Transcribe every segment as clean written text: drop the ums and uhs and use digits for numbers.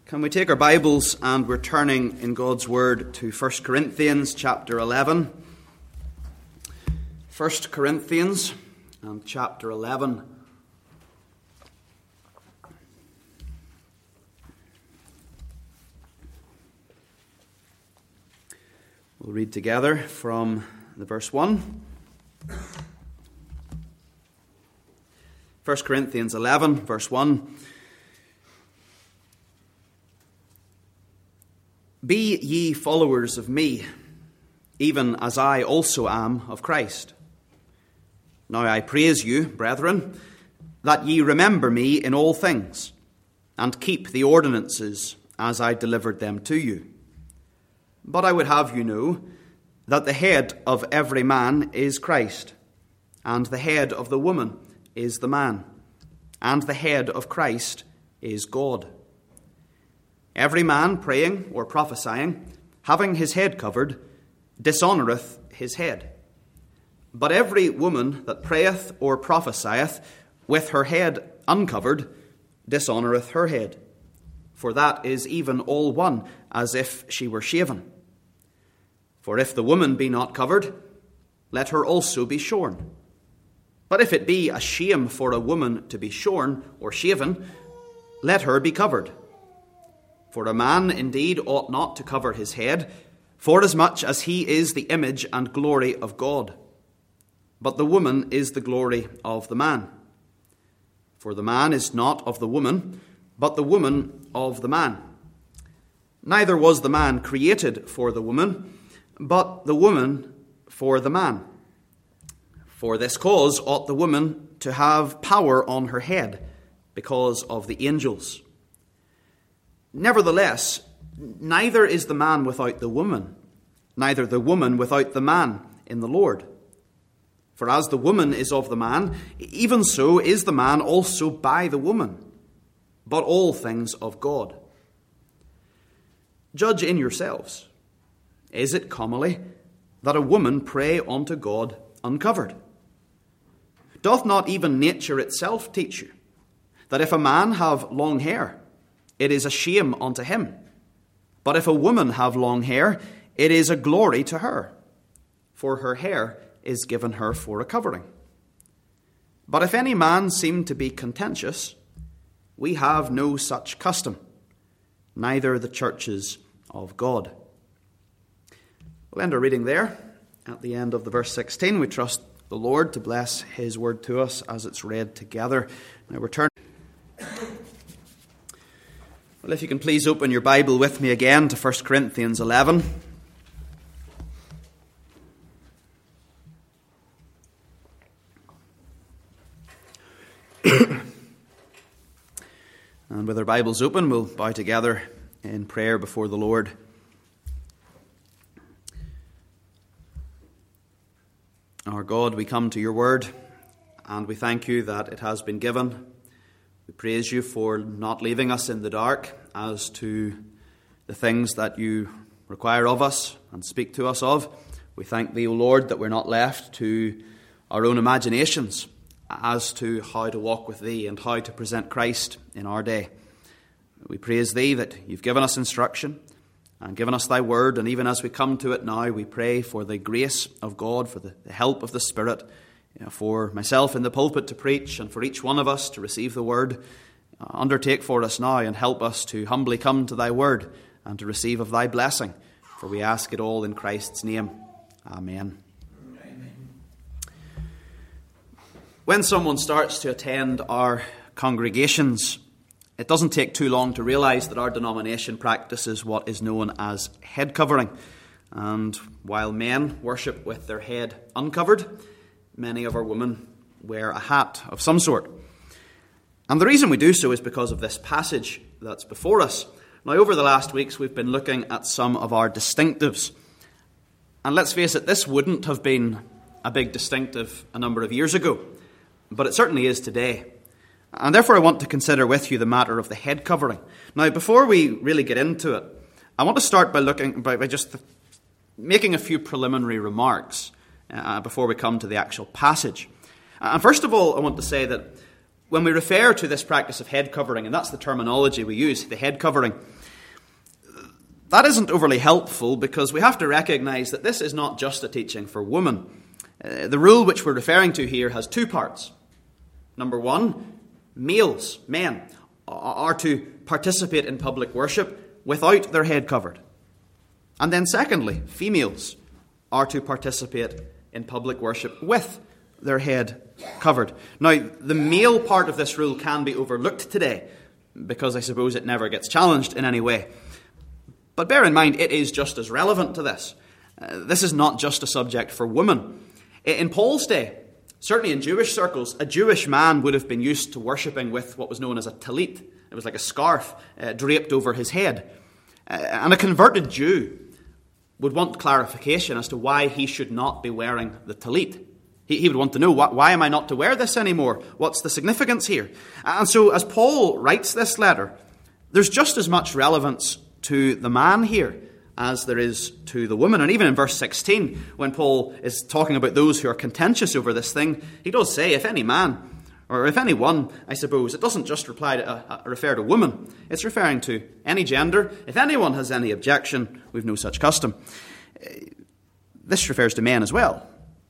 Can we take our Bibles and we're turning in God's Word to 1 Corinthians chapter 11. 1 Corinthians and chapter 11. We'll read together from the verse 1. 1 Corinthians 11, verse 1. Be ye followers of me, even as I also am of Christ. Now I praise you, brethren, that ye remember me in all things, and keep the ordinances as I delivered them to you. But I would have you know that the head of every man is Christ, and the head of the woman is the man, and the head of Christ is God. Every man praying or prophesying, having his head covered, dishonoureth his head. But every woman that prayeth or prophesieth with her head uncovered, dishonoureth her head. For that is even all one, as if she were shaven. For if the woman be not covered, let her also be shorn. But if it be a shame for a woman to be shorn or shaven, let her be covered. For a man indeed ought not to cover his head, forasmuch as he is the image and glory of God. But the woman is the glory of the man. For the man is not of the woman, but the woman of the man. Neither was the man created for the woman, but the woman for the man. For this cause ought the woman to have power on her head, because of the angels. Nevertheless, neither is the man without the woman, neither the woman without the man in the Lord. For as the woman is of the man, even so is the man also by the woman, but all things of God. Judge in yourselves. Is it commonly that a woman pray unto God uncovered? Doth not even nature itself teach you, that if a man have long hair, it is a shame unto him. But if a woman have long hair, it is a glory to her, for her hair is given her for a covering. But if any man seem to be contentious, we have no such custom, neither the churches of God. We'll end our reading there. At the end of the verse 16, we trust the Lord to bless his word to us as it's read together. Now return. Well, if you can please open your Bible with me again to 1 Corinthians 11. And with our Bibles open, we'll bow together in prayer before the Lord. Our God, we come to your word, and we thank you that it has been given. We praise you for not leaving us in the dark as to the things that you require of us and speak to us of. We thank thee, O Lord, that we're not left to our own imaginations as to how to walk with thee and how to present Christ in our day. We praise thee that you've given us instruction and given us thy word, and even as we come to it now, we pray for the grace of God, for the help of the Spirit, for myself in the pulpit to preach, and for each one of us to receive the word. Undertake for us now and help us to humbly come to thy word and to receive of thy blessing. For we ask it all in Christ's name. Amen. Amen. When someone starts to attend our congregations, it doesn't take too long to realize that our denomination practices what is known as head covering. And while men worship with their head uncovered, many of our women wear a hat of some sort. And the reason we do so is because of this passage that's before us. Now, over the last weeks, we've been looking at some of our distinctives. And let's face it, this wouldn't have been a big distinctive a number of years ago, but it certainly is today. And therefore, I want to consider with you the matter of the head covering. Now, before we really get into it, I want to start by just making a few preliminary remarks before we come to the actual passage. And first of all, I want to say that when we refer to this practice of head covering, and that's the terminology we use, the head covering, that isn't overly helpful because we have to recognize that this is not just a teaching for women. The rule which we're referring to here has two parts. Number one, males, men, are to participate in public worship without their head covered. And then secondly, females are to participate in public worship with their head covered. Now, the male part of this rule can be overlooked today because I suppose it never gets challenged in any way. But bear in mind, it is just as relevant to this. This is not just a subject for women. In Paul's day, certainly in Jewish circles, a Jewish man would have been used to worshipping with what was known as a talit. It was like a scarf draped over his head. And a converted Jew would want clarification as to why he should not be wearing the talit. He would want to know, why am I not to wear this anymore? What's the significance here? And so as Paul writes this letter, there's just as much relevance to the man here as there is to the woman. And even in verse 16, when Paul is talking about those who are contentious over this thing, he does say, if any man, or if anyone, I suppose, it doesn't just refer to women, it's referring to any gender. If anyone has any objection, we've no such custom. This refers to men as well.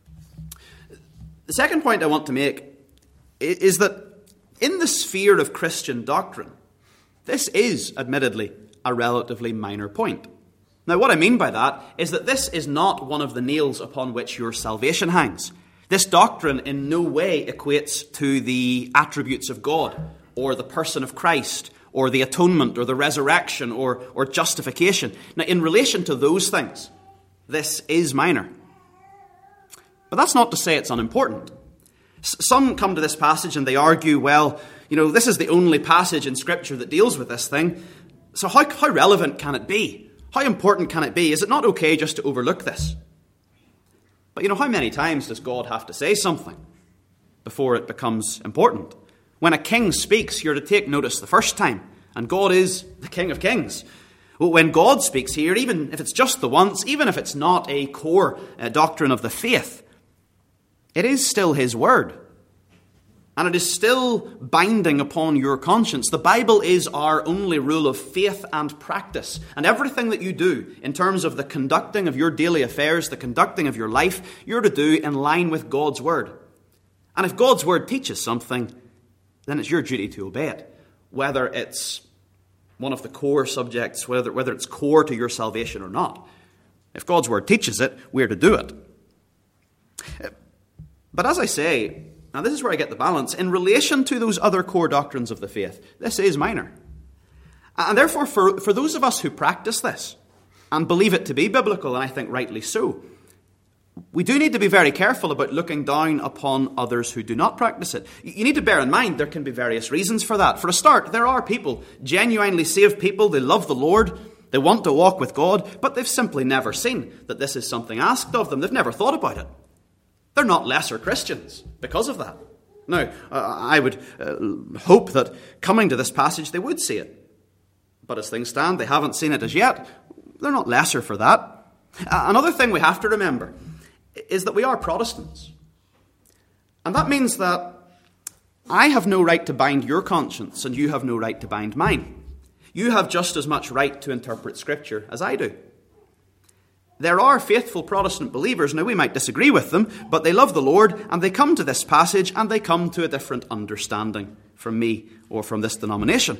The second point I want to make is that in the sphere of Christian doctrine, this is, admittedly, a relatively minor point. Now, what I mean by that is that this is not one of the nails upon which your salvation hangs. This doctrine in no way equates to the attributes of God, or the person of Christ, or the atonement, or the resurrection, or justification. Now, in relation to those things, this is minor. But that's not to say it's unimportant. Some come to this passage and they argue, well, this is the only passage in Scripture that deals with this thing. So how relevant can it be? How important can it be? Is it not okay just to overlook this? But how many times does God have to say something before it becomes important? When a king speaks, you're to take notice the first time. And God is the King of Kings. Well, when God speaks here, even if it's just the once, even if it's not a core doctrine of the faith, it is still his word. And it is still binding upon your conscience. The Bible is our only rule of faith and practice. And everything that you do in terms of the conducting of your daily affairs, the conducting of your life, you're to do in line with God's word. And if God's word teaches something, then it's your duty to obey it. Whether it's one of the core subjects, whether it's core to your salvation or not. If God's word teaches it, we're to do it. But as I say, now this is where I get the balance, in relation to those other core doctrines of the faith, this is minor. And therefore, for those of us who practice this, and believe it to be biblical, and I think rightly so, we do need to be very careful about looking down upon others who do not practice it. You need to bear in mind there can be various reasons for that. For a start, there are people, genuinely saved people, they love the Lord, they want to walk with God, but they've simply never seen that this is something asked of them. They've never thought about it. They're not lesser Christians because of that. Now, I would hope that coming to this passage, they would see it. But as things stand, they haven't seen it as yet. They're not lesser for that. Another thing we have to remember is that we are Protestants. And that means that I have no right to bind your conscience, and you have no right to bind mine. You have just as much right to interpret Scripture as I do. There are faithful Protestant believers, now we might disagree with them, but they love the Lord, and they come to this passage, and they come to a different understanding from me or from this denomination.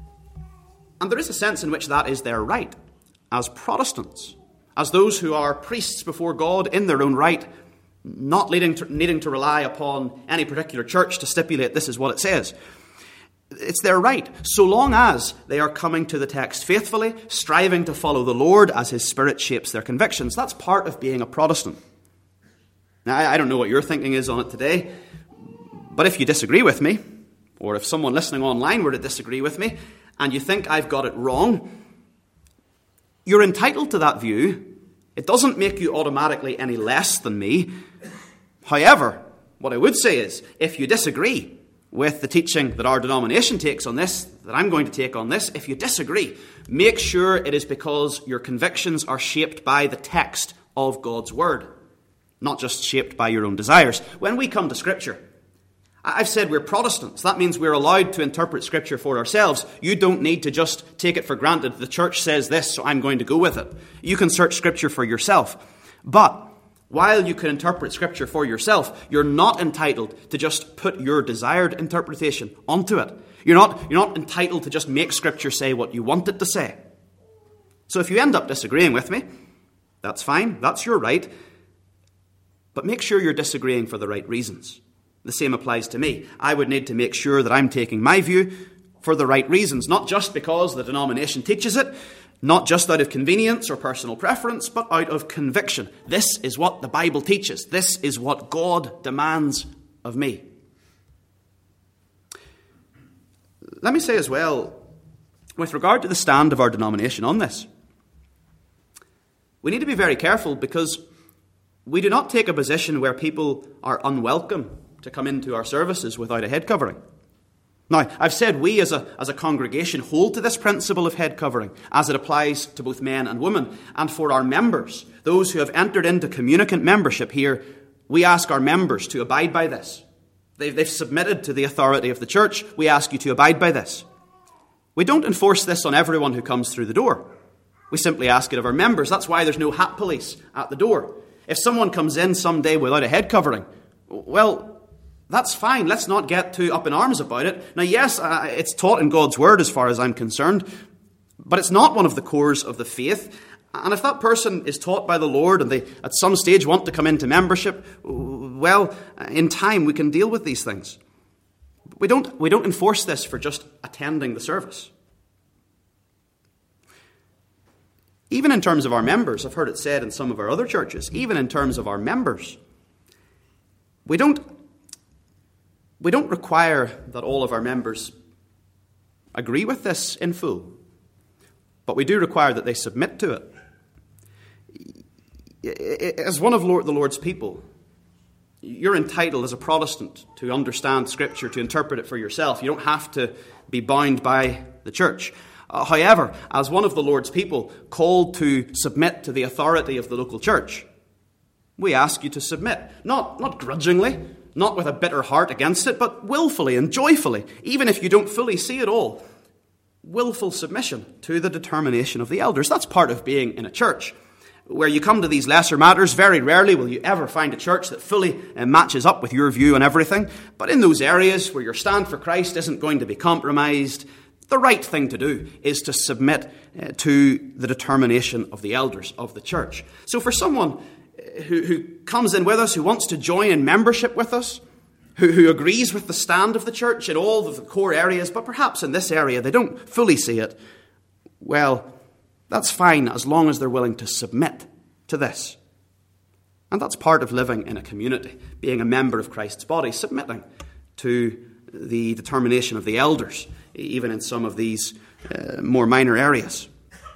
And there is a sense in which that is their right, as Protestants, as those who are priests before God in their own right, not needing to rely upon any particular church to stipulate this is what it says. It's their right, so long as they are coming to the text faithfully, striving to follow the Lord as his Spirit shapes their convictions. That's part of being a Protestant. Now, I don't know what your thinking is on it today, but if you disagree with me, or if someone listening online were to disagree with me, and you think I've got it wrong, you're entitled to that view. It doesn't make you automatically any less than me. However, what I would say is, if you disagree with the teaching that our denomination takes on this, that I'm going to take on this, if you disagree, make sure it is because your convictions are shaped by the text of God's word, not just shaped by your own desires. When we come to Scripture, I've said we're Protestants. That means we're allowed to interpret Scripture for ourselves. You don't need to just take it for granted. The church says this, so I'm going to go with it. You can search Scripture for yourself. But while you can interpret Scripture for yourself, you're not entitled to just put your desired interpretation onto it. You're not entitled to just make Scripture say what you want it to say. So if you end up disagreeing with me, that's fine. That's your right. But make sure you're disagreeing for the right reasons. The same applies to me. I would need to make sure that I'm taking my view for the right reasons, not just because the denomination teaches it, not just out of convenience or personal preference, but out of conviction. This is what the Bible teaches. This is what God demands of me. Let me say as well, with regard to the stand of our denomination on this, we need to be very careful because we do not take a position where people are unwelcome to come into our services without a head covering. Now, I've said we as a congregation hold to this principle of head covering as it applies to both men and women. And for our members, those who have entered into communicant membership here, we ask our members to abide by this. They've submitted to the authority of the church. We ask you to abide by this. We don't enforce this on everyone who comes through the door. We simply ask it of our members. That's why there's no hat police at the door. If someone comes in someday without a head covering, well, that's fine. Let's not get too up in arms about it. Now, yes, it's taught in God's word as far as I'm concerned, but it's not one of the cores of the faith. And if that person is taught by the Lord and they at some stage want to come into membership, well, in time we can deal with these things. We don't enforce this for just attending the service. Even in terms of our members, I've heard it said in some of our other churches, even in terms of our members, we don't require that all of our members agree with this in full, but we do require that they submit to it. As one of the Lord's people, you're entitled as a Protestant to understand Scripture, to interpret it for yourself. You don't have to be bound by the church. However, as one of the Lord's people called to submit to the authority of the local church, we ask you to submit, not grudgingly, not with a bitter heart against it, but willfully and joyfully, even if you don't fully see it all. Willful submission to the determination of the elders. That's part of being in a church. Where you come to these lesser matters, very rarely will you ever find a church that fully matches up with your view on everything. But in those areas where your stand for Christ isn't going to be compromised, the right thing to do is to submit to the determination of the elders of the church. So for someone who comes in with us, who wants to join in membership with us, who agrees with the stand of the church in all of the core areas, but perhaps in this area they don't fully see it, well, that's fine as long as they're willing to submit to this. And that's part of living in a community, being a member of Christ's body, submitting to the determination of the elders, even in some of these more minor areas.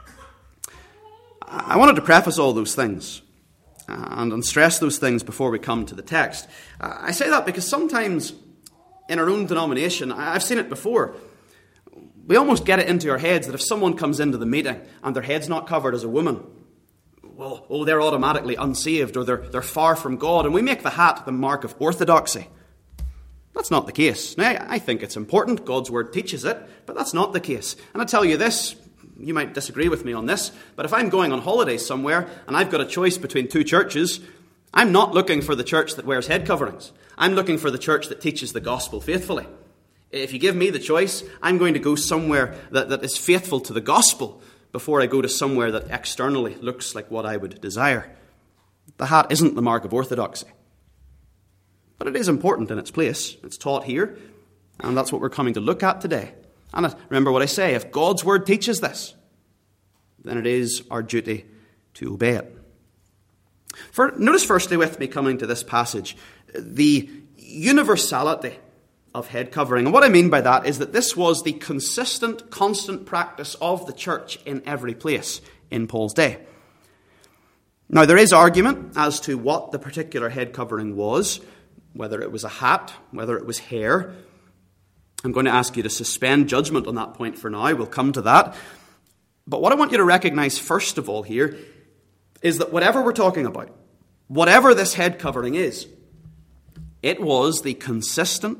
I wanted to preface all those things and stress those things before we come to the text. I say that because sometimes in our own denomination, I've seen it before, we almost get it into our heads that if someone comes into the meeting and their head's not covered as a woman, well, they're automatically unsaved or they're far from God, and we make the hat the mark of orthodoxy. That's not the case. Now, I think it's important. God's word teaches it, but that's not the case. And I tell you this, you might disagree with me on this, but if I'm going on holiday somewhere and I've got a choice between two churches, I'm not looking for the church that wears head coverings. I'm looking for the church that teaches the gospel faithfully. If you give me the choice, I'm going to go somewhere that is faithful to the gospel before I go to somewhere that externally looks like what I would desire. The hat isn't the mark of orthodoxy. But it is important in its place. It's taught here, and that's what we're coming to look at today. And remember what I say, if God's word teaches this, then it is our duty to obey it. Notice firstly with me coming to this passage, the universality of head covering. And what I mean by that is that this was the consistent, constant practice of the church in every place in Paul's day. Now, there is argument as to what the particular head covering was, whether it was a hat, whether it was hair. I'm going to ask you to suspend judgment on that point for now. We'll come to that. But what I want you to recognize first of all here is that whatever we're talking about, whatever this head covering is, it was the consistent,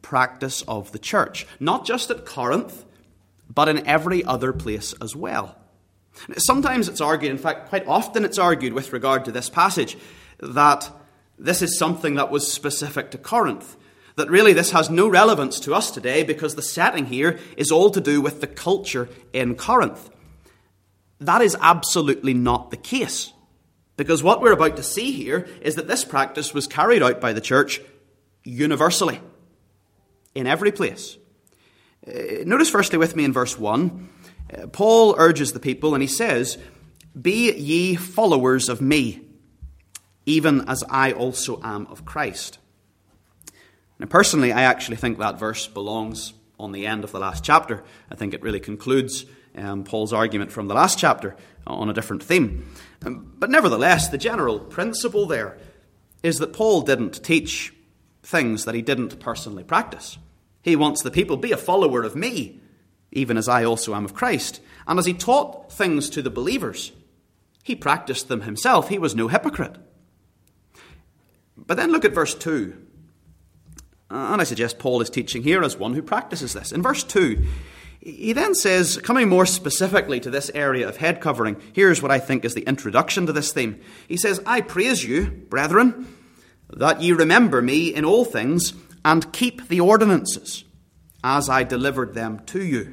practice of the church, not just at Corinth, but in every other place as well. Sometimes it's argued, in fact, quite often it's argued with regard to this passage, that this is something that was specific to Corinth, that really this has no relevance to us today because the setting here is all to do with the culture in Corinth. That is absolutely not the case, because what we're about to see here is that this practice was carried out by the church universally, in every place. Notice firstly with me in verse 1, Paul urges the people and he says, "Be ye followers of me, even as I also am of Christ." Now personally, I actually think that verse belongs on the end of the last chapter. I think it really concludes Paul's argument from the last chapter on a different theme. But nevertheless, the general principle there is that Paul didn't teach things that he didn't personally practice. He wants the people, be a follower of me, even as I also am of Christ. And as he taught things to the believers, he practiced them himself. He was no hypocrite. But then look at verse 2. And I suggest Paul is teaching here as one who practices this. In verse 2, he then says, coming more specifically to this area of head covering, here's what I think is the introduction to this theme. He says, "I praise you, brethren, that ye remember me in all things, and keep the ordinances, as I delivered them to you."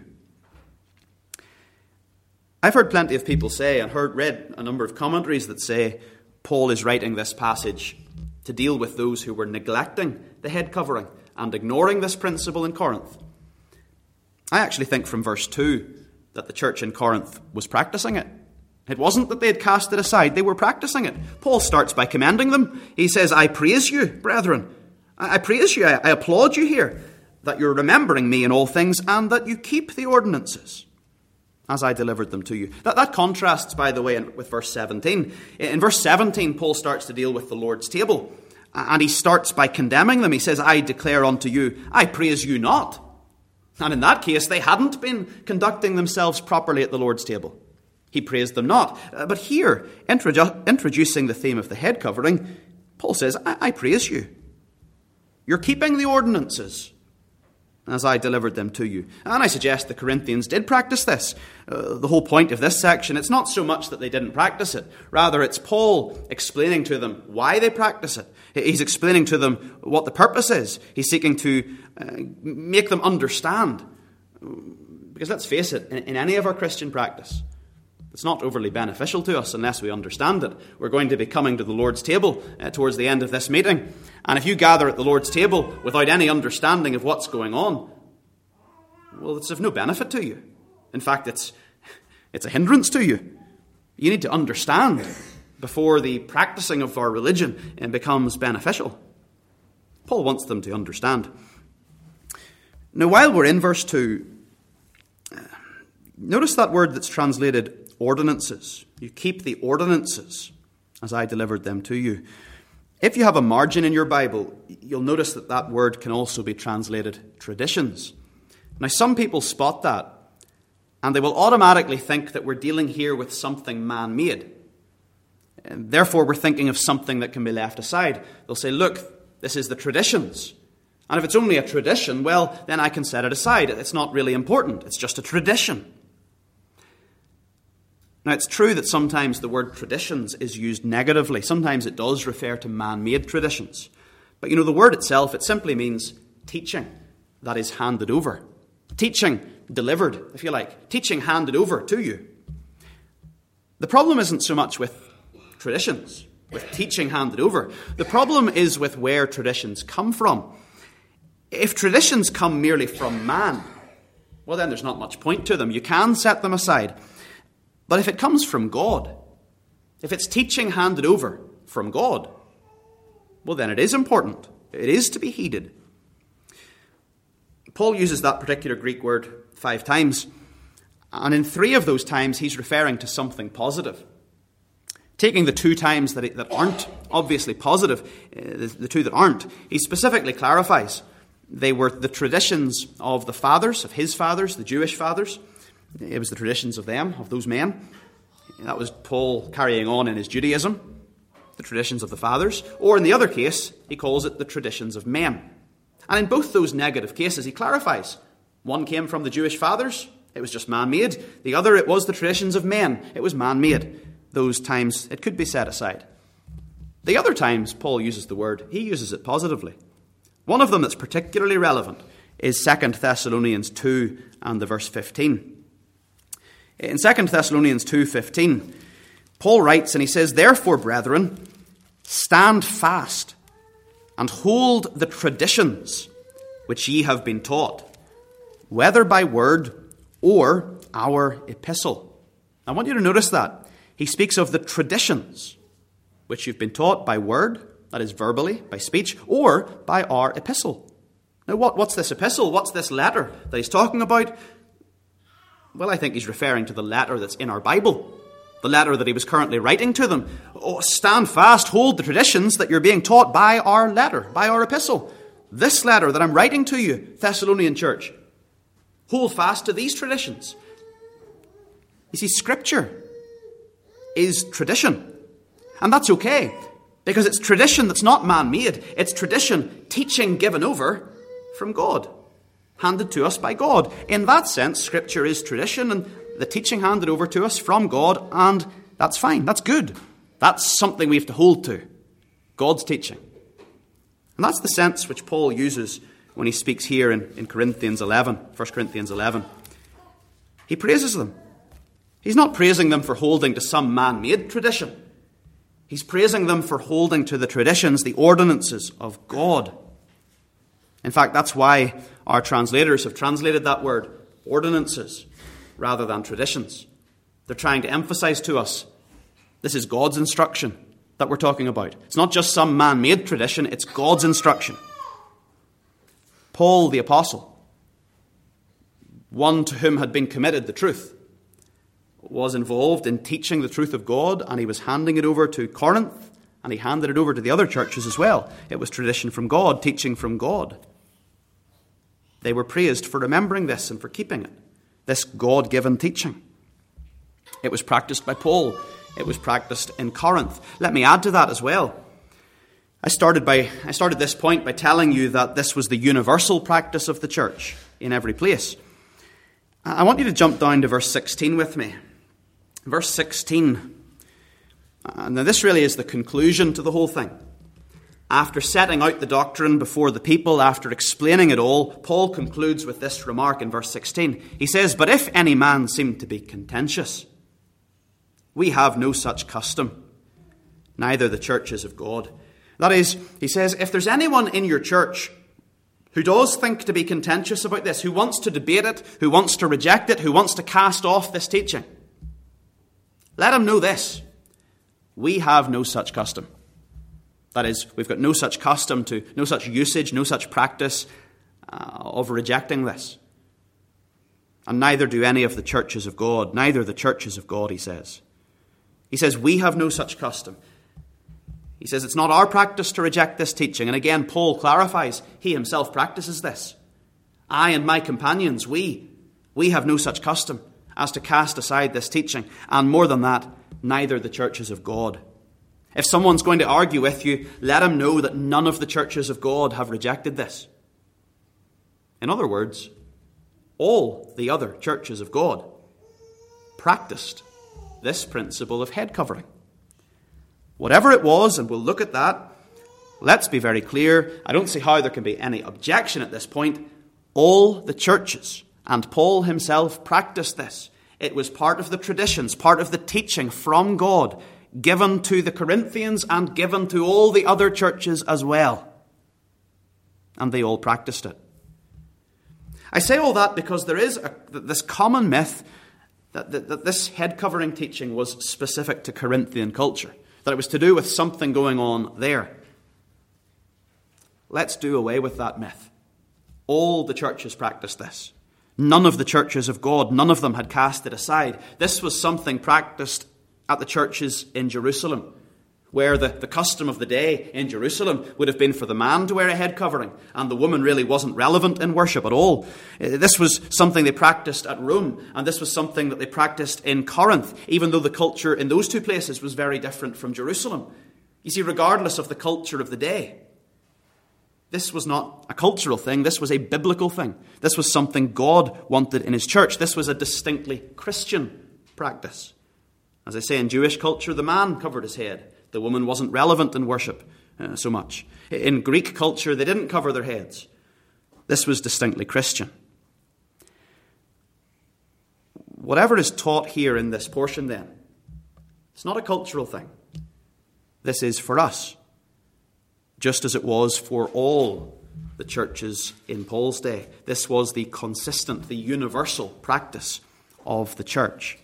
I've heard plenty of people say, and read a number of commentaries that say, Paul is writing this passage to deal with those who were neglecting the head covering and ignoring this principle in Corinth. I actually think from verse 2 that the church in Corinth was practicing it. It wasn't that they had cast it aside, they were practicing it. Paul starts by commending them. He says, "I praise you, brethren. I praise you, I applaud you here, that you're remembering me in all things, and that you keep the ordinances, as I delivered them to you." That contrasts, by the way, with verse 17. In verse 17, Paul starts to deal with the Lord's table, and he starts by condemning them. He says, "I declare unto you, I praise you not." And in that case, they hadn't been conducting themselves properly at the Lord's table. He praised them not. But here, introducing the theme of the head covering, Paul says, I praise you. You're keeping the ordinances, as I delivered them to you. And I suggest the Corinthians did practice this. The whole point of this section, it's not so much that they didn't practice it. Rather, it's Paul explaining to them why they practice it. He's explaining to them what the purpose is. He's seeking to make them understand. Because let's face it, in any of our Christian practice, it's not overly beneficial to us unless we understand it. We're going to be coming to the Lord's table towards the end of this meeting. And if you gather at the Lord's table without any understanding of what's going on, well, it's of no benefit to you. In fact, it's a hindrance to you. You need to understand before the practicing of our religion becomes beneficial. Paul wants them to understand. Now, while we're in verse 2, notice that word that's translated ordinances. You keep the ordinances as I delivered them to you. If you have a margin in your Bible, you'll notice that that word can also be translated traditions. Now, some people spot that, and they will automatically think that we're dealing here with something man-made. And therefore, we're thinking of something that can be left aside. They'll say, look, this is the traditions. And if it's only a tradition, well, then I can set it aside. It's not really important. It's just a tradition. Now, it's true that sometimes the word traditions is used negatively. Sometimes it does refer to man-made traditions. But the word itself, it simply means teaching that is handed over. Teaching delivered, if you like. Teaching handed over to you. The problem isn't so much with traditions, with teaching handed over. The problem is with where traditions come from. If traditions come merely from man, well, then there's not much point to them. You can set them aside. But if it comes from God, if it's teaching handed over from God, well, then it is important. It is to be heeded. Paul uses that particular Greek word 5 times, and in 3 of those times he's referring to something positive. Taking the 2 times that aren't obviously positive, the 2 that aren't, he specifically clarifies they were the traditions of the fathers, of his fathers, the Jewish fathers. It was the traditions of them, of those men. That was Paul carrying on in his Judaism, the traditions of the fathers. Or in the other case, he calls it the traditions of men. And in both those negative cases, he clarifies. One came from the Jewish fathers. It was just man-made. The other, it was the traditions of men. It was man-made. Those times, it could be set aside. The other times Paul uses the word, he uses it positively. One of them that's particularly relevant is 2 Thessalonians 2 and the verse 15. In 2 Thessalonians 2:15, Paul writes and he says, "Therefore, brethren, stand fast and hold the traditions which ye have been taught, whether by word or our epistle." I want you to notice that. He speaks of the traditions which you've been taught by word, that is verbally, by speech, or by our epistle. Now, what's this epistle? What's this letter that he's talking about? Well, I think he's referring to the letter that's in our Bible, the letter that he was currently writing to them. Oh, stand fast, hold the traditions that you're being taught by our letter, by our epistle. This letter that I'm writing to you, Thessalonian church. Hold fast to these traditions. You see, Scripture is tradition. And that's okay, because it's tradition that's not man-made. It's tradition, teaching given over from God, handed to us by God. In that sense, Scripture is tradition and the teaching handed over to us from God, and that's fine, that's good. That's something we have to hold to, God's teaching. And that's the sense which Paul uses when he speaks here in Corinthians 11, 1 Corinthians 11. He praises them. He's not praising them for holding to some man-made tradition. He's praising them for holding to the traditions, the ordinances of God. In fact, that's why our translators have translated that word, ordinances, rather than traditions. They're trying to emphasize to us, this is God's instruction that we're talking about. It's not just some man-made tradition, it's God's instruction. Paul the apostle, one to whom had been committed the truth, was involved in teaching the truth of God, and he was handing it over to Corinth, and he handed it over to the other churches as well. It was tradition from God, teaching from God. They were praised for remembering this and for keeping it, this God-given teaching. It was practiced by Paul. It was practiced in Corinth. Let me add to that as well. I started this point by telling you that this was the universal practice of the church in every place. I want you to jump down to verse 16 with me. Verse 16. Now this really is the conclusion to the whole thing. After setting out the doctrine before the people, after explaining it all, Paul concludes with this remark in verse 16. He says, "But if any man seem to be contentious, we have no such custom, neither the churches of God." That is, he says, if there's anyone in your church who does think to be contentious about this, who wants to debate it, who wants to reject it, who wants to cast off this teaching, let him know this: we have no such custom. That is, we've got no such custom to, no such usage, no such practice of rejecting this. And neither do any of the churches of God, neither the churches of God, he says. He says, we have no such custom. He says it's not our practice to reject this teaching. And again, Paul clarifies, he himself practices this. I and my companions, we have no such custom as to cast aside this teaching. And more than that, neither the churches of God. If someone's going to argue with you, let him know that none of the churches of God have rejected this. In other words, all the other churches of God practiced this principle of head covering. Whatever it was, and we'll look at that, let's be very clear. I don't see how there can be any objection at this point. All the churches, and Paul himself, practiced this. It was part of the traditions, part of the teaching from God, given to the Corinthians and given to all the other churches as well. And they all practiced it. I say all that because there is this common myth that this head covering teaching was specific to Corinthian culture, that it was to do with something going on there. Let's do away with that myth. All the churches practiced this. None of the churches of God, none of them had cast it aside. This was something practiced at the churches in Jerusalem, where the custom of the day in Jerusalem would have been for the man to wear a head covering, and the woman really wasn't relevant in worship at all. This was something they practiced at Rome, and this was something that they practiced in Corinth, even though the culture in those two places was very different from Jerusalem. You see, regardless of the culture of the day, This was not a cultural thing. This was a biblical thing. This was something God wanted in his church. This was a distinctly Christian practice. As I say, in Jewish culture, the man covered his head. The woman wasn't relevant in worship so much. In Greek culture, they didn't cover their heads. This was distinctly Christian. Whatever is taught here in this portion then, it's not a cultural thing. This is for us, just as it was for all the churches in Paul's day. This was the consistent, the universal practice of the church.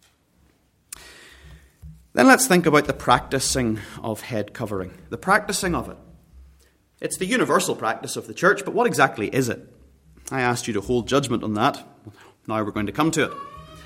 Then let's think about the practicing of head covering. The practicing of it. It's the universal practice of the church, but what exactly is it? I asked you to hold judgment on that. Now we're going to come to it.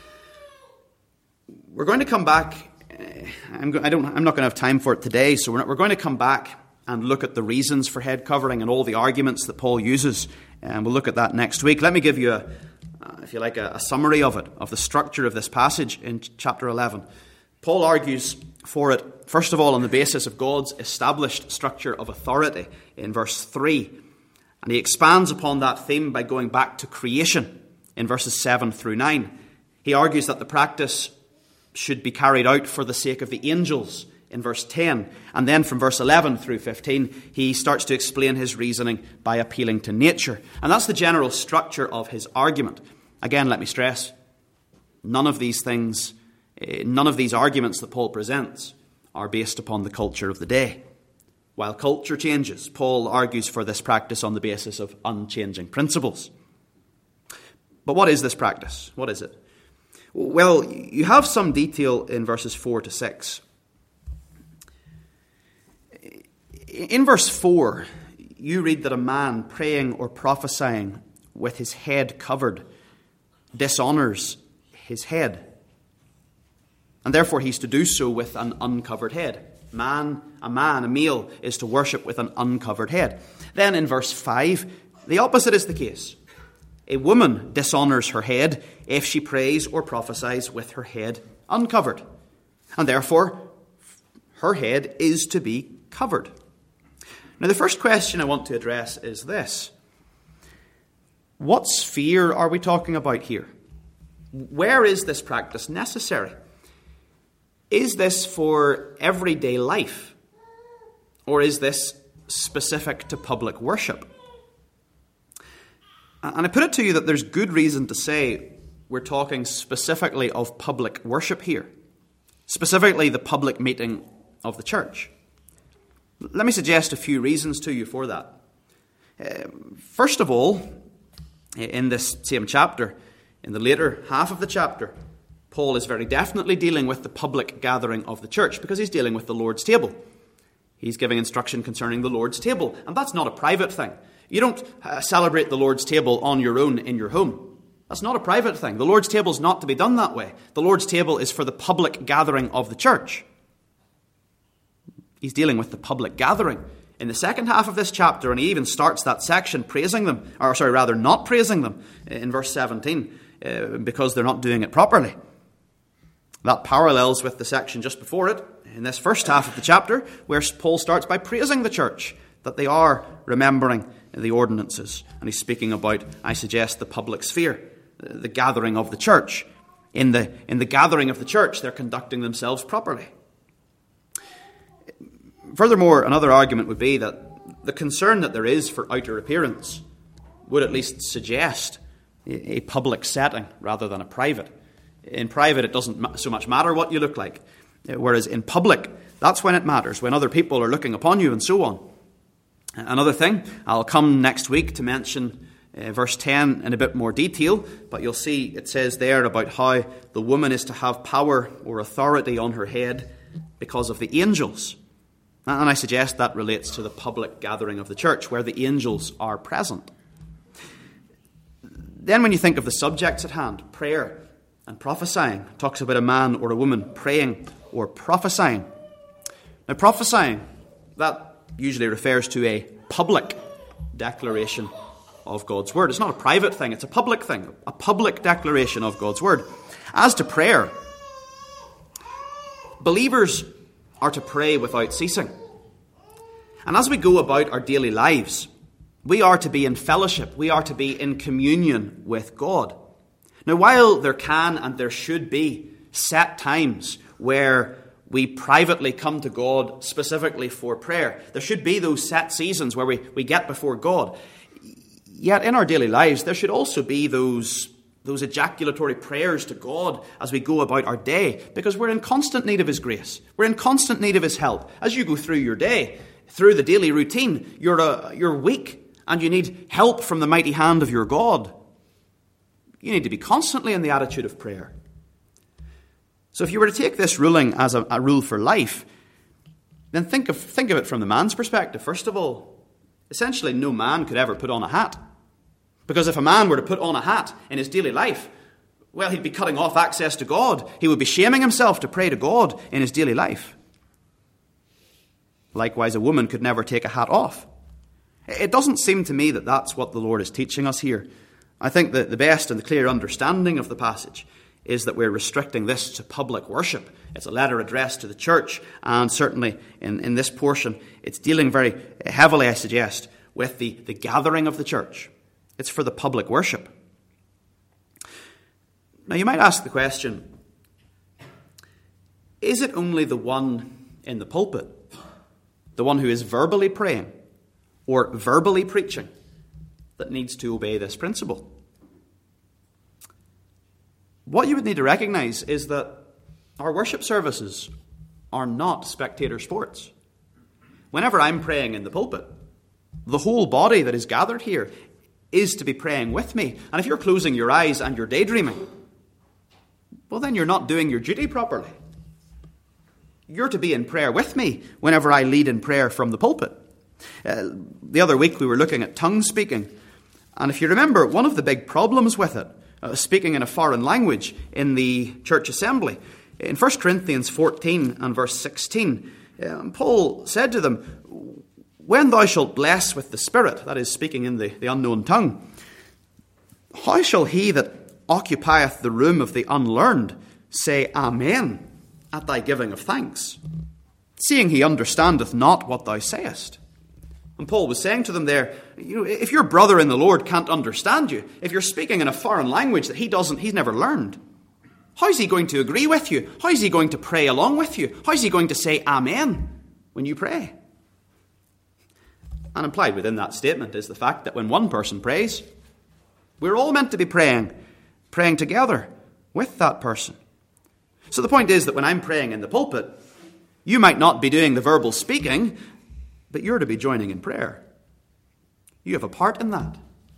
We're going to come back. I'm not going to have time for it today, so we're going to come back and look at the reasons for head covering and all the arguments that Paul uses, and we'll look at that next week. Let me give you, a summary of it, of the structure of this passage in chapter 11. Paul argues for it, first of all, on the basis of God's established structure of authority in verse 3. And he expands upon that theme by going back to creation in verses 7 through 9. He argues that the practice should be carried out for the sake of the angels in verse 10. And then from verse 11 through 15, he starts to explain his reasoning by appealing to nature. And that's the general structure of his argument. Again, let me stress, none of these arguments that Paul presents are based upon the culture of the day. While culture changes, Paul argues for this practice on the basis of unchanging principles. But what is this practice? What is it? Well, you have some detail in verses 4 to 6. In verse 4, you read that a man praying or prophesying with his head covered dishonors his head. And therefore he's to do so with an uncovered head. A male is to worship with an uncovered head. Then in verse 5, the opposite is the case. A woman dishonors her head if she prays or prophesies with her head uncovered. And therefore, her head is to be covered. Now, the first question I want to address is this. What sphere are we talking about here? Where is this practice necessary? Is this for everyday life? Or is this specific to public worship? And I put it to you that there's good reason to say we're talking specifically of public worship here. Specifically the public meeting of the church. Let me suggest a few reasons to you for that. First of all, in this same chapter, in the later half of the chapter, Paul is very definitely dealing with the public gathering of the church because he's dealing with the Lord's table. He's giving instruction concerning the Lord's table, and that's not a private thing. You don't celebrate the Lord's table on your own in your home. That's not a private thing. The Lord's table is not to be done that way. The Lord's table is for the public gathering of the church. He's dealing with the public gathering. In the second half of this chapter, and he even starts that section praising them, not praising them, in verse 17, because they're not doing it properly. That parallels with the section just before it, in this first half of the chapter, where Paul starts by praising the church, that they are remembering the ordinances. And he's speaking about, I suggest, the public sphere, the gathering of the church. In the gathering of the church, they're conducting themselves properly. Furthermore, another argument would be that the concern that there is for outer appearance would at least suggest a public setting rather than a private. In private, it doesn't so much matter what you look like, whereas in public, that's when it matters, when other people are looking upon you and so on. Another thing, I'll come next week to mention verse 10 in a bit more detail, but you'll see it says there about how the woman is to have power or authority on her head because of the angels. And I suggest that relates to the public gathering of the church where the angels are present. Then when you think of the subjects at hand, prayer and prophesying, it talks about a man or a woman praying or prophesying. Now prophesying, that usually refers to a public declaration of God's word. It's not a private thing, it's a public thing, a public declaration of God's word. As to prayer, believers are to pray without ceasing. And as we go about our daily lives, We are to be in fellowship. We are to be in communion with God. Now, while there can and there should be set times where we privately come to God specifically for prayer, there should be those set seasons where we get before God. Yet in our daily lives, there should also be those ejaculatory prayers to God as we go about our day, because we're in constant need of His grace. We're in constant need of His help. As you go through your day, through the daily routine, you're weak and you need help from the mighty hand of your God. You need to be constantly in the attitude of prayer. So if you were to take this ruling as a rule for life, then think of it from the man's perspective. First of all, essentially no man could ever put on a hat. Because if a man were to put on a hat in his daily life, well, he'd be cutting off access to God. He would be shaming himself to pray to God in his daily life. Likewise, a woman could never take a hat off. It doesn't seem to me that that's what the Lord is teaching us here. I think that the best and the clear understanding of the passage is that we're restricting this to public worship. It's a letter addressed to the church, and certainly in this portion, it's dealing very heavily, I suggest, with the gathering of the church. It's for the public worship. Now, you might ask the question, is it only the one in the pulpit, the one who is verbally praying or verbally preaching, that needs to obey this principle? What you would need to recognize is that our worship services are not spectator sports. Whenever I'm praying in the pulpit, the whole body that is gathered here is to be praying with me. And if you're closing your eyes and you're daydreaming, well, then you're not doing your duty properly. You're to be in prayer with me whenever I lead in prayer from the pulpit. The other week we were looking at tongue speaking. And if you remember, one of the big problems with it, speaking in a foreign language in the church assembly, in 1 Corinthians 14 and verse 16, Paul said to them, when thou shalt bless with the Spirit, that is, speaking in the unknown tongue, how shall he that occupieth the room of the unlearned say Amen at thy giving of thanks, seeing he understandeth not what thou sayest? And Paul was saying to them there, if your brother in the Lord can't understand you, if you're speaking in a foreign language that he's never learned, how's he going to agree with you? How's he going to pray along with you? How's he going to say Amen when you pray? And implied within that statement is the fact that when one person prays, we're all meant to be praying together with that person. So the point is that when I'm praying in the pulpit, you might not be doing the verbal speaking, but you're to be joining in prayer. You have a part in that.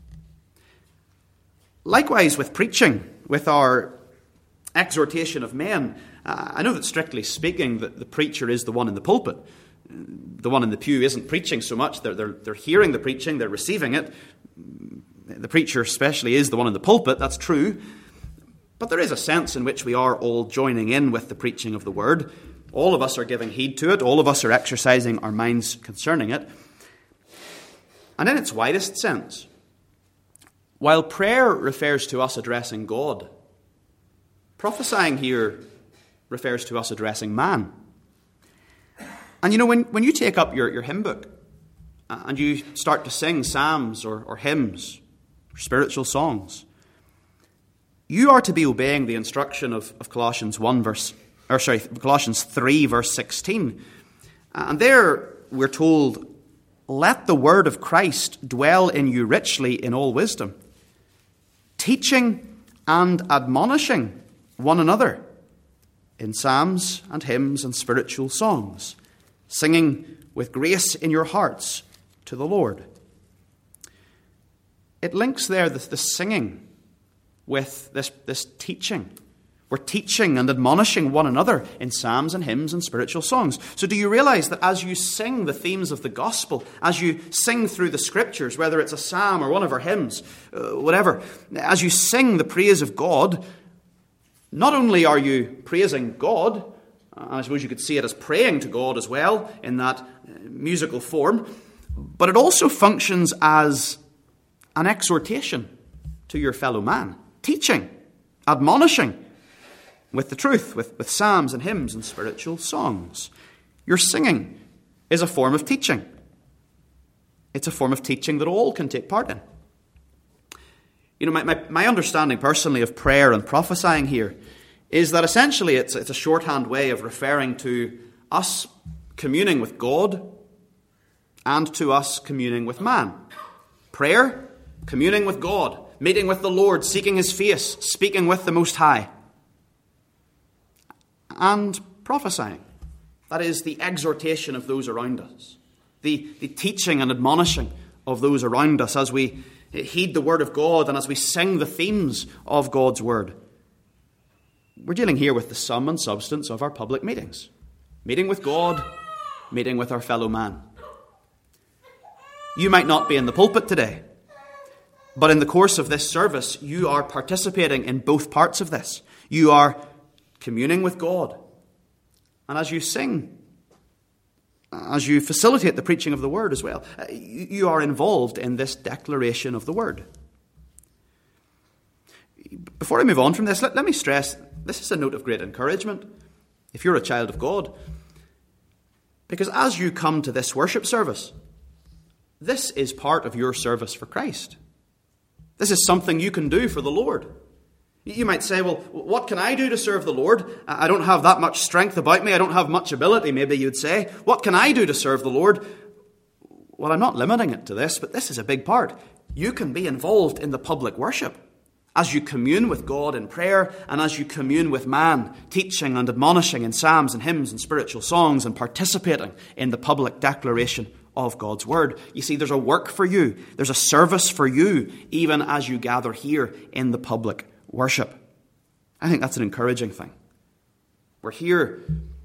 Likewise with preaching, with our exhortation of men, I know that strictly speaking, that the preacher is the one in the pulpit. The one in the pew isn't preaching so much. They're hearing the preaching, they're receiving it. The preacher especially is the one in the pulpit, that's true. But there is a sense in which we are all joining in with the preaching of the word. All of us are giving heed to it. All of us are exercising our minds concerning it. And in its widest sense, while prayer refers to us addressing God, prophesying here refers to us addressing man. And when you take up your hymn book and you start to sing psalms or hymns or spiritual songs, you are to be obeying the instruction of Colossians 3 verse 16. And there we're told, let the word of Christ dwell in you richly in all wisdom, teaching and admonishing one another in psalms and hymns and spiritual songs, singing with grace in your hearts to the Lord. It links there the singing with this teaching. We're teaching and admonishing one another in psalms and hymns and spiritual songs. So do you realize that as you sing the themes of the gospel, as you sing through the scriptures, whether it's a psalm or one of our hymns, whatever, as you sing the praise of God, not only are you praising God, and I suppose you could see it as praying to God as well in that musical form, but it also functions as an exhortation to your fellow man, teaching, admonishing with the truth, with psalms and hymns and spiritual songs. Your singing is a form of teaching. It's a form of teaching that all can take part in. You know, my understanding personally of prayer and prophesying here is that essentially it's a shorthand way of referring to us communing with God and to us communing with man. Prayer, communing with God, meeting with the Lord, seeking his face, speaking with the Most High. And prophesying, that is the exhortation of those around us, the teaching and admonishing of those around us as we heed the word of God and as we sing the themes of God's word. We're dealing here with the sum and substance of our public meetings. Meeting with God, meeting with our fellow man. You might not be in the pulpit today, but in the course of this service, you are participating in both parts of this. You are communing with God. And as you sing, as you facilitate the preaching of the word as well, you are involved in this declaration of the word. Before I move on from this, let me stress, this is a note of great encouragement if you're a child of God. Because as you come to this worship service, this is part of your service for Christ. This is something you can do for the Lord. You might say, well, what can I do to serve the Lord? I don't have that much strength about me. I don't have much ability, maybe you'd say. What can I do to serve the Lord? Well, I'm not limiting it to this, but this is a big part. You can be involved in the public worship as you commune with God in prayer and as you commune with man, teaching and admonishing in psalms and hymns and spiritual songs and participating in the public declaration of God's word. You see, there's a work for you. There's a service for you, even as you gather here in the public worship. I think that's an encouraging thing. We're here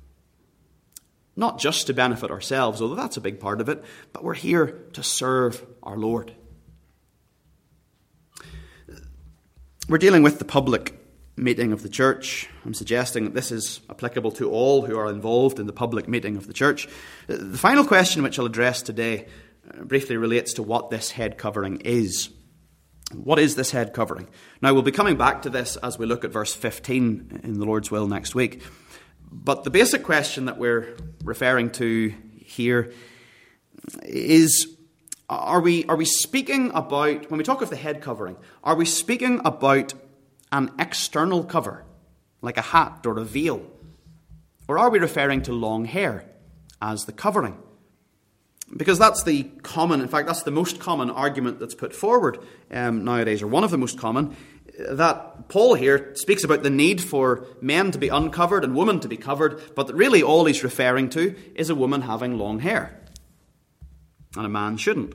not just to benefit ourselves, although that's a big part of it, but we're here to serve our Lord. We're dealing with the public meeting of the church. I'm suggesting that this is applicable to all who are involved in the public meeting of the church. The final question which I'll address today briefly relates to what this head covering is. What is this head covering? Now, we'll be coming back to this as we look at verse 15 in the Lord's will next week. But the basic question that we're referring to here is, are we speaking about, when we talk of the head covering, are we speaking about an external cover, like a hat or a veil? Or are we referring to long hair as the covering? Because that's the common, in fact, that's the most common argument that's put forward nowadays, or one of the most common, that Paul here speaks about the need for men to be uncovered and women to be covered, but that really all he's referring to is a woman having long hair. And a man shouldn't.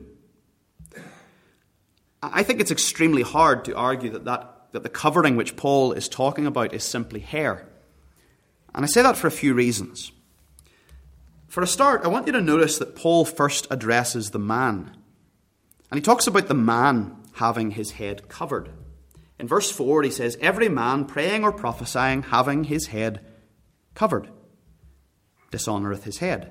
I think it's extremely hard to argue that the covering which Paul is talking about is simply hair. And I say that for a few reasons. For a start, I want you to notice that Paul first addresses the man. And he talks about the man having his head covered. In verse 4, he says, every man praying or prophesying having his head covered dishonoureth his head.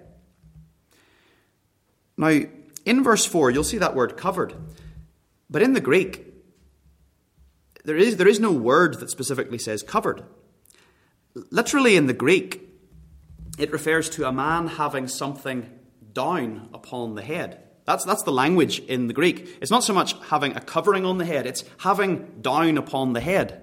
Now, in verse 4, you'll see that word covered. But in the Greek, there is no word that specifically says covered. Literally in the Greek, it refers to a man having something down upon the head. That's the language in the Greek. It's not so much having a covering on the head, it's having down upon the head.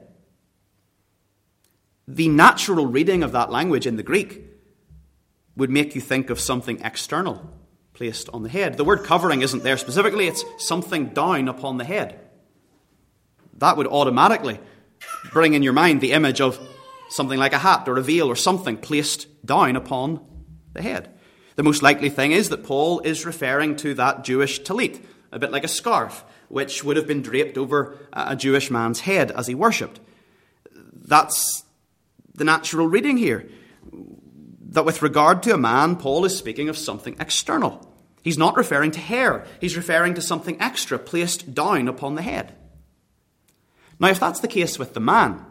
The natural reading of that language in the Greek would make you think of something external placed on the head. The word covering isn't there specifically, it's something down upon the head. That would automatically bring in your mind the image of something like a hat or a veil or something placed down upon the head. The most likely thing is that Paul is referring to that Jewish tallit, a bit like a scarf, which would have been draped over a Jewish man's head as he worshipped. That's the natural reading here. That with regard to a man, Paul is speaking of something external. He's not referring to hair. He's referring to something extra placed down upon the head. Now, if that's the case with the man,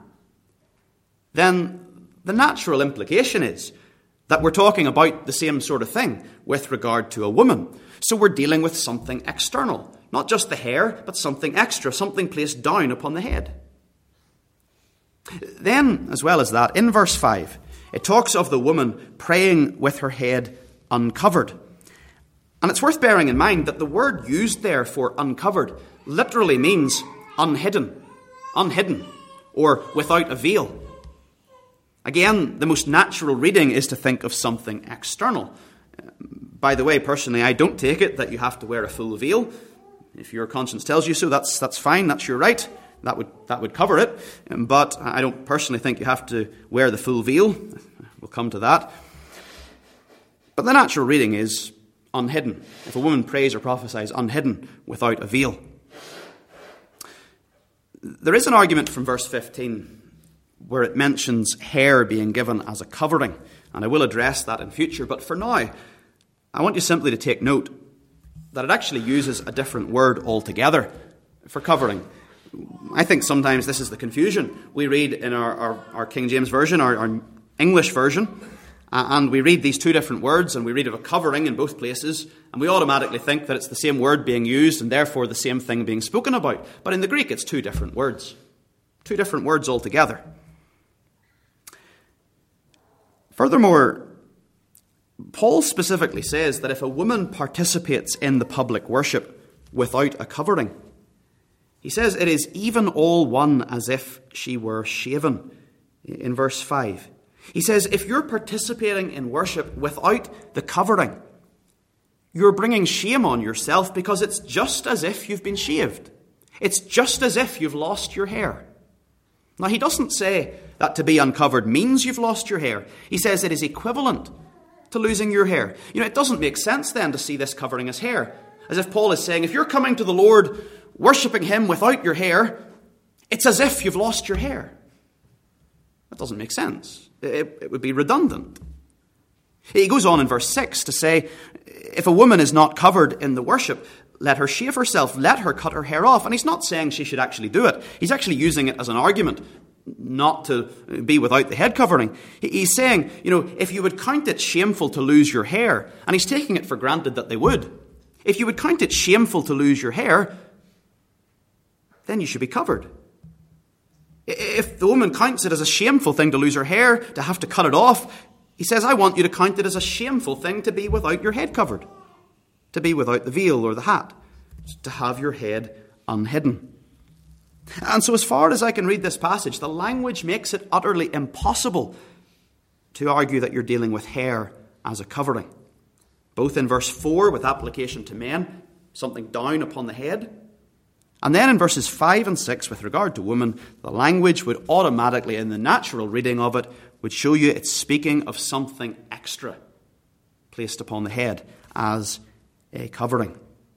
then the natural implication is that we're talking about the same sort of thing with regard to a woman. So we're dealing with something external. Not just the hair, but something extra, something placed down upon the head. Then, as well as that, in verse 5, it talks of the woman praying with her head uncovered. And it's worth bearing in mind that the word used there for uncovered literally means unhidden, or without a veil. Again, the most natural reading is to think of something external. By the way, personally, I don't take it that you have to wear a full veil. If your conscience tells you so, that's fine, that's your right. That would cover it. But I don't personally think you have to wear the full veil. We'll come to that. But the natural reading is unhidden. If a woman prays or prophesies unhidden, without a veil. There is an argument from verse 15 where it mentions hair being given as a covering, and I will address that in future. But for now, I want you simply to take note that it actually uses a different word altogether for covering. I think sometimes this is the confusion. We read in our King James Version, our English version, and we read these two different words, and we read of a covering in both places, and we automatically think that it's the same word being used, and therefore the same thing being spoken about. But in the Greek, it's two different words. Two different words altogether. Furthermore, Paul specifically says that if a woman participates in the public worship without a covering, he says it is even all one as if she were shaven, in verse 5. He says, if you're participating in worship without the covering, you're bringing shame on yourself, because it's just as if you've been shaved. It's just as if you've lost your hair. Now, he doesn't say that to be uncovered means you've lost your hair. He says it is equivalent to losing your hair. It doesn't make sense then to see this covering as hair. As if Paul is saying, if you're coming to the Lord, worshipping him without your hair, it's as if you've lost your hair. That doesn't make sense. It would be redundant. He goes on in verse 6 to say, if a woman is not covered in the worship, let her shave herself, let her cut her hair off. And he's not saying she should actually do it. He's actually using it as an argument not to be without the head covering. He's saying, if you would count it shameful to lose your hair, and he's taking it for granted that they would, if you would count it shameful to lose your hair, then you should be covered. If the woman counts it as a shameful thing to lose her hair, to have to cut it off, he says, I want you to count it as a shameful thing to be without your head covered, to be without the veil or the hat, to have your head unhidden. And so as far as I can read this passage, the language makes it utterly impossible to argue that you're dealing with hair as a covering. Both in verse 4 with application to men, something down upon the head, and then in verses 5 and 6 with regard to women, the language would automatically, in the natural reading of it, would show you it's speaking of something extra placed upon the head as a covering.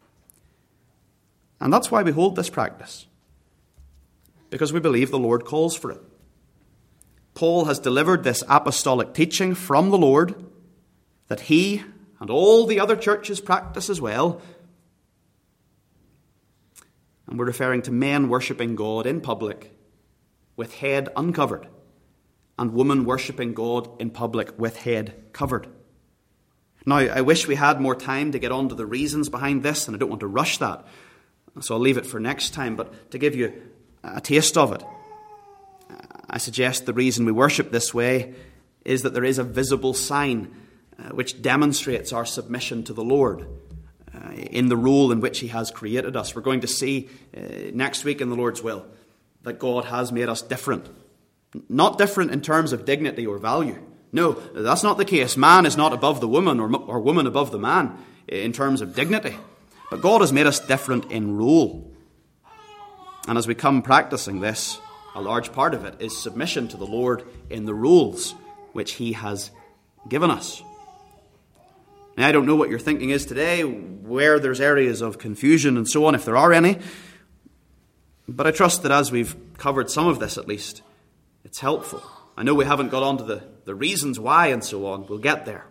And that's why we hold this practice, because we believe the Lord calls for it. Paul has delivered this apostolic teaching from the Lord that he and all the other churches practice as well. And we're referring to men worshipping God in public with head uncovered, and women worshipping God in public with head covered. Now, I wish we had more time to get on to the reasons behind this, and I don't want to rush that, so I'll leave it for next time. But to give you a taste of it, I suggest the reason we worship this way is that there is a visible sign which demonstrates our submission to the Lord in the role in which he has created us. We're going to see next week in the Lord's will that God has made us different. Not different in terms of dignity or value. No, that's not the case. Man is not above the woman or woman above the man in terms of dignity. But God has made us different in role. And as we come practicing this, a large part of it is submission to the Lord in the rules which he has given us. Now, I don't know what your thinking is today, where there's areas of confusion and so on, if there are any. But I trust that as we've covered some of this at least, it's helpful. I know we haven't got on to the reasons why and so on. We'll get there.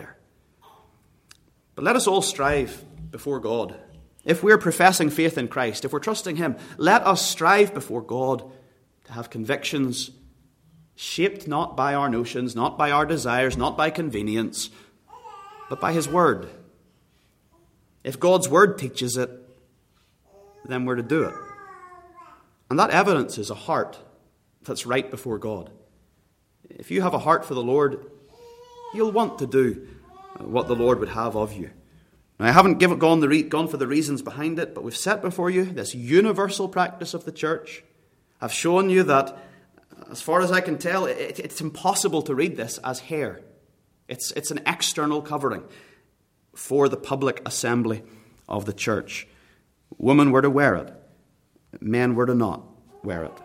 But let us all strive before God. If we're professing faith in Christ, if we're trusting him, let us strive before God to have convictions shaped not by our notions, not by our desires, not by convenience, but by his word. If God's word teaches it, then we're to do it. And that evidence is a heart that's right before God. If you have a heart for the Lord, you'll want to do what the Lord would have of you. Now, I haven't gone for the reasons behind it, but we've set before you this universal practice of the church. I've shown you that, as far as I can tell, it's impossible to read this as hair. It's an external covering for the public assembly of the church. Women were to wear it. Men were to not wear it.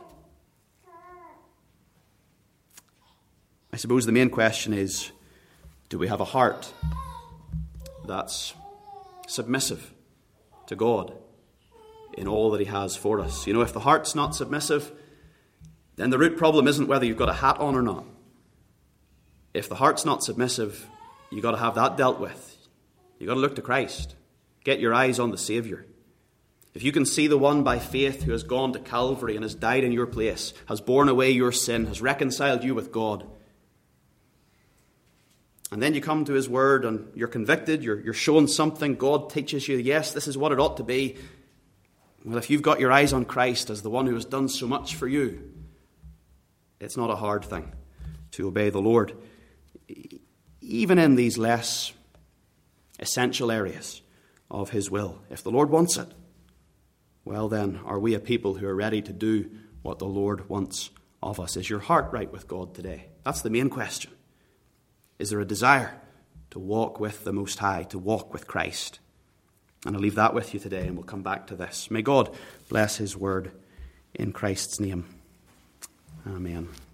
I suppose the main question is, do we have a heart that's submissive to God in all that he has for us? If the heart's not submissive, then the root problem isn't whether you've got a hat on or not. If the heart's not submissive, you've got to have that dealt with. You've got to look to Christ. Get your eyes on the Saviour. If you can see the one by faith who has gone to Calvary and has died in your place, has borne away your sin, has reconciled you with God, and then you come to his word and you're convicted, you're shown something, God teaches you, yes, this is what it ought to be. Well, if you've got your eyes on Christ as the one who has done so much for you, it's not a hard thing to obey the Lord, even in these less essential areas of his will. If the Lord wants it, well then, are we a people who are ready to do what the Lord wants of us? Is your heart right with God today? That's the main question. Is there a desire to walk with the Most High, to walk with Christ? And I'll leave that with you today, and we'll come back to this. May God bless his word in Christ's name. Amen.